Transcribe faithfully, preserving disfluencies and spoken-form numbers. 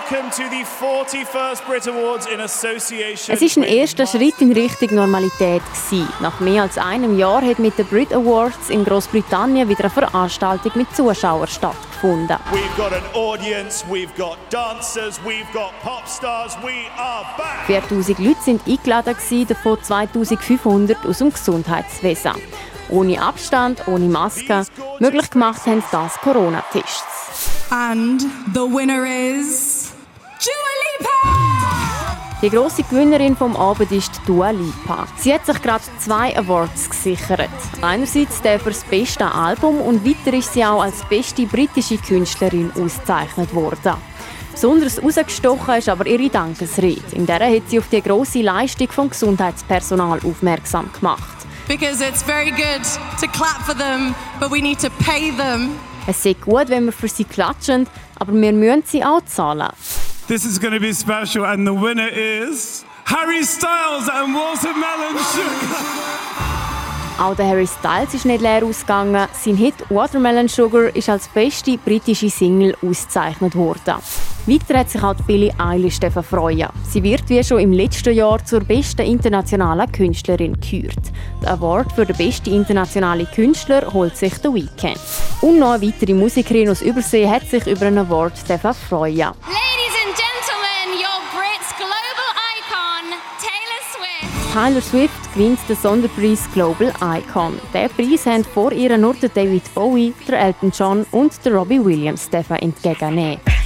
welcome to the forty-first Brit Awards in association. Es war ein erster Schritt in Richtung Normalität. Nach mehr als einem Jahr hat mit den Brit Awards in Großbritannien wieder eine Veranstaltung mit Zuschauern stattgefunden. We've got an audience, we've got dancers, we've got popstars, we are back. viertausend Leute sind eingeladen, davon zweitausendfünfhundert aus dem Gesundheitswesen. Ohne Abstand, ohne Maske. Möglich gemacht haben das Corona-Tests. And the winner is Dua Lipa! Die grosse Gewinnerin vom Abend ist Dua Lipa. Sie hat sich gerade zwei Awards gesichert. Einerseits der für das beste Album und weiter ist sie auch als beste britische Künstlerin ausgezeichnet worden. Besonders herausgestochen ist aber ihre Dankesrede. In der hat sie auf die grosse Leistung vom Gesundheitspersonal aufmerksam gemacht. Because it's very good to clap for them, but we need to pay them. Es ist gut, wenn wir für sie klatschen, aber wir müssen sie auch zahlen. This is going to be special and the winner is Harry Styles and Watermelon Sugar. Auch der Harry Styles ist nicht leer ausgegangen. Sein Hit «Watermelon Sugar» ist als beste britische Single ausgezeichnet worden. Weiter hat sich auch Billie Eilish freuen. Sie wird wie schon im letzten Jahr zur besten internationalen Künstlerin gekürt. Der Award für den besten internationalen Künstler holt sich The Weeknd. Und noch eine weitere Musikerin aus Übersee hat sich über einen Award freuen. Taylor Swift gewinnt den Sonderpreis Global Icon. Diesen Preis haben vor ihr nur David Bowie, der Elton John und der Robbie Williams entgegennehmen.